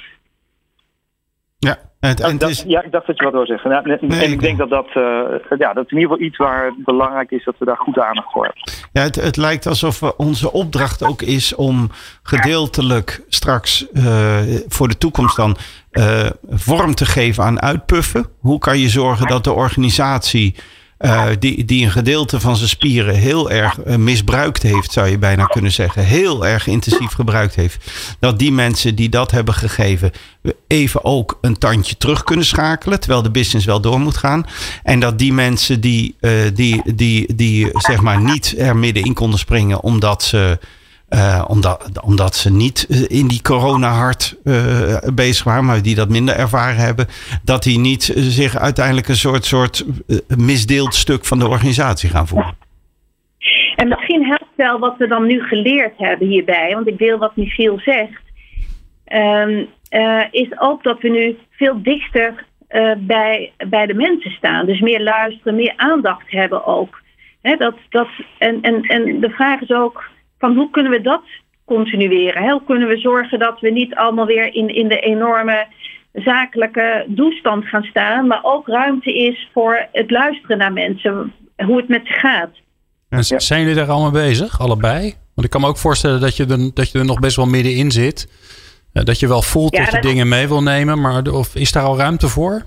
Ja, ik dacht dat je wat wil zeggen. Ik denk dat dat is in ieder geval iets waar het belangrijk is dat we daar goed aandacht voor hebben. Ja, het lijkt alsof onze opdracht ook is om gedeeltelijk straks voor de toekomst dan vorm te geven aan uitpuffen. Hoe kan je zorgen dat de organisatie die een gedeelte van zijn spieren heel erg misbruikt heeft, zou je bijna kunnen zeggen. Heel erg intensief gebruikt heeft. Dat die mensen die dat hebben gegeven even ook een tandje terug kunnen schakelen, terwijl de business wel door moet gaan. En dat die mensen die zeg maar niet er middenin konden springen omdat ze niet in die corona-hard bezig waren, maar die dat minder ervaren hebben, dat die niet zich uiteindelijk een soort misdeeld stuk van de organisatie gaan voelen. En misschien helpt wel wat we dan nu geleerd hebben hierbij. Want ik deel wat Michiel zegt. Is ook dat we nu veel dichter bij de mensen staan. Dus meer luisteren, meer aandacht hebben ook. En de vraag is ook van hoe kunnen we dat continueren? Hoe kunnen we zorgen dat we niet allemaal weer in de enorme zakelijke doelstand gaan staan, maar ook ruimte is voor het luisteren naar mensen, hoe het met ze gaat. En zijn jullie daar allemaal bezig, allebei? Want ik kan me ook voorstellen dat je er nog best wel middenin zit. Dat je wel voelt dat je dingen mee wil nemen, maar of is daar al ruimte voor?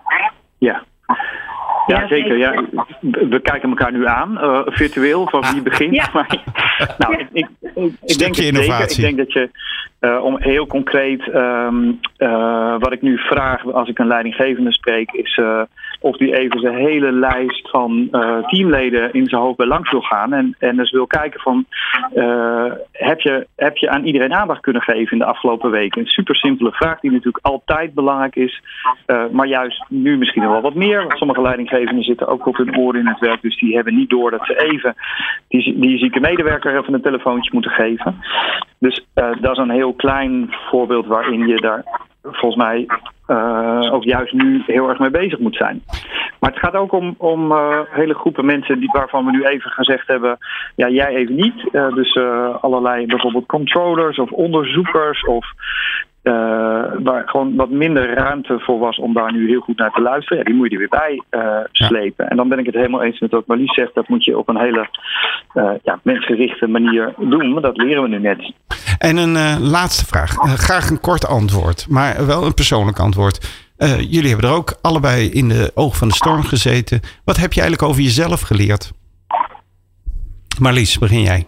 Ja, zeker. Ja. We kijken elkaar nu aan, virtueel, van wie begint. Ja. Maar, ik denk het zeker. Ik denk dat je, om heel concreet, wat ik nu vraag als ik een leidinggevende spreek, is of die even zijn hele lijst van teamleden in zijn hoofd bij langs wil gaan. En dus wil kijken van, heb je aan iedereen aandacht kunnen geven in de afgelopen weken? Een super simpele vraag die natuurlijk altijd belangrijk is. Maar juist nu misschien wel wat meer. Want sommige leidinggevenden zitten ook op hun oren in het werk. Dus die hebben niet door dat ze even die zieke medewerker even een telefoontje moeten geven. Dus dat is een heel klein voorbeeld waarin je daar volgens mij ook juist nu heel erg mee bezig moet zijn. Maar het gaat ook om hele groepen mensen waarvan we nu even gezegd hebben, ja, jij even niet. Dus allerlei bijvoorbeeld controllers of onderzoekers of waar gewoon wat minder ruimte voor was om daar nu heel goed naar te luisteren. Ja, die moet je er weer bij slepen. En dan ben ik het helemaal eens met wat Marlies zegt. Dat moet je op een hele mensgerichte manier doen. Maar dat leren we nu net. En een laatste vraag. Graag een kort antwoord, maar wel een persoonlijk antwoord. Jullie hebben er ook allebei in de oog van de storm gezeten. Wat heb je eigenlijk over jezelf geleerd? Marlies, begin jij.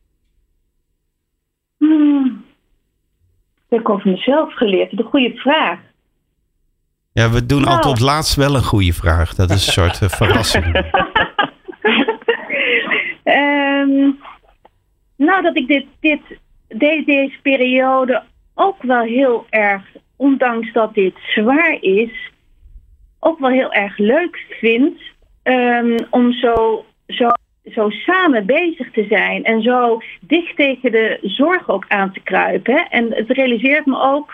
Wat heb ik over mezelf geleerd? Een goede vraag. Ja, we doen altijd op laatst wel een goede vraag. Dat is een soort verrassing. Dat ik deze periode ook wel heel erg, ondanks dat dit zwaar is, ook wel heel erg leuk vind om zo samen bezig te zijn en zo dicht tegen de zorg ook aan te kruipen. En het realiseert me ook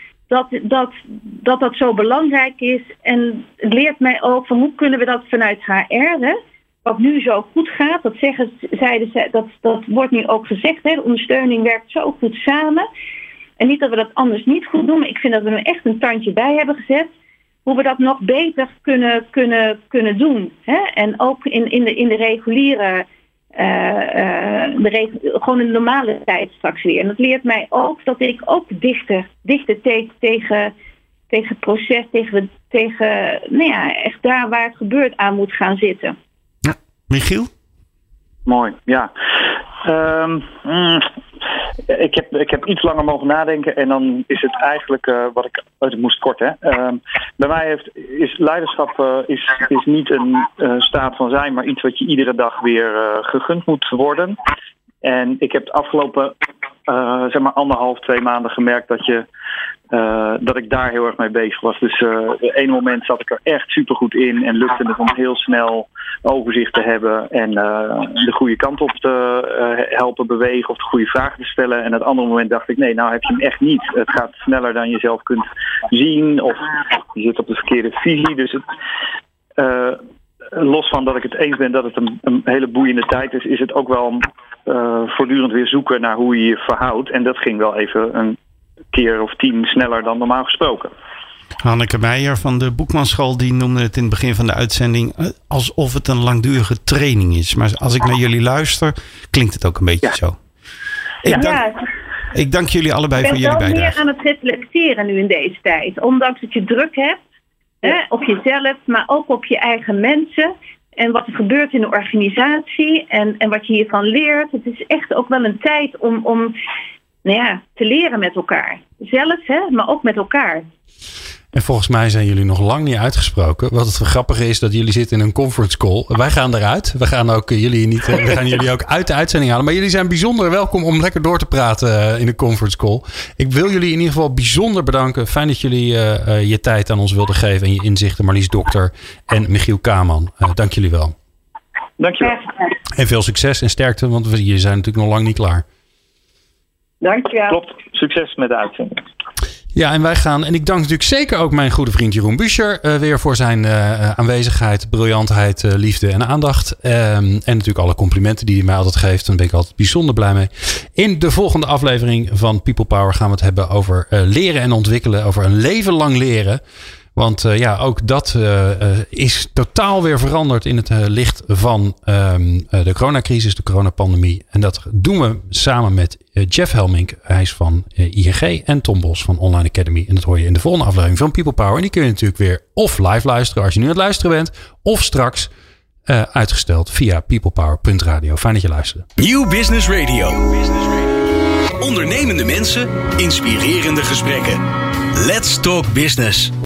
dat zo belangrijk is. En het leert mij ook van hoe kunnen we dat vanuit HR, wat nu zo goed gaat, dat wordt nu ook gezegd, de ondersteuning werkt zo goed samen. En niet dat we dat anders niet goed doen, maar ik vind dat we er echt een tandje bij hebben gezet. Hoe we dat nog beter kunnen doen. Hè? En ook in de reguliere, gewoon in de normale tijd straks weer. En dat leert mij ook dat ik ook dichter tegen het proces, tegen echt daar waar het gebeurt aan moet gaan zitten. Ja. Michiel? Mooi, ja. Ik heb iets langer mogen nadenken en dan is het eigenlijk het moest kort, hè. Bij mij is leiderschap is niet een staat van zijn, maar iets wat je iedere dag weer gegund moet worden. En ik heb de afgelopen 1,5-2 maanden gemerkt dat ik daar heel erg mee bezig was. Dus op het ene moment zat ik er echt supergoed in en lukte het om heel snel overzicht te hebben en de goede kant op te helpen bewegen of de goede vragen te stellen. En op het andere moment dacht ik, nee, nou heb je hem echt niet. Het gaat sneller dan je zelf kunt zien of je zit op de verkeerde visie. Dus los van dat ik het eens ben dat het een hele boeiende tijd is het ook wel voortdurend weer zoeken naar hoe je je verhoudt. En dat ging wel even een keer of 10 sneller dan normaal gesproken. Hanneke Meijer van de Boekmanschool die noemde het in het begin van de uitzending alsof het een langdurige training is. Maar als ik naar jullie luister, klinkt het ook een beetje zo. Ik dank jullie allebei voor jullie bijdrage. Ik ben meer aan het reflecteren nu in deze tijd. Ondanks dat je druk hebt, op jezelf, maar ook op je eigen mensen. En wat er gebeurt in de organisatie en wat je hiervan leert. Het is echt ook wel een tijd om te leren met elkaar. Zelf, maar ook met elkaar. En volgens mij zijn jullie nog lang niet uitgesproken. Wat het grappige is dat jullie zitten in een conference call. Wij gaan eruit. We gaan ook jullie ook uit de uitzending halen. Maar jullie zijn bijzonder welkom om lekker door te praten in de conference call. Ik wil jullie in ieder geval bijzonder bedanken. Fijn dat jullie je tijd aan ons wilden geven en je inzichten. Marlies Dokter en Michiel Kaman. Dank jullie wel. Dank je wel. En veel succes en sterkte, want je zijn natuurlijk nog lang niet klaar. Dankjewel. Klopt. Succes met de uitzending. Ja, en wij gaan, en ik dank natuurlijk zeker ook mijn goede vriend Jeroen Buescher weer voor zijn aanwezigheid, briljantheid, liefde en aandacht. En natuurlijk alle complimenten die hij mij altijd geeft. Daar ben ik altijd bijzonder blij mee. In de volgende aflevering van People Power gaan we het hebben over leren en ontwikkelen. Over een leven lang leren. Want ook dat is totaal weer veranderd in het licht van de coronacrisis, de coronapandemie. En dat doen we samen met Jeff Helmink. Hij is van ING en Tom Bos van Online Academy. En dat hoor je in de volgende aflevering van People Power. En die kun je natuurlijk weer of live luisteren als je nu aan het luisteren bent. Of straks uitgesteld via peoplepower.radio. Fijn dat je luisterde. Nieuw Business Radio. Ondernemende mensen, inspirerende gesprekken. Let's talk business.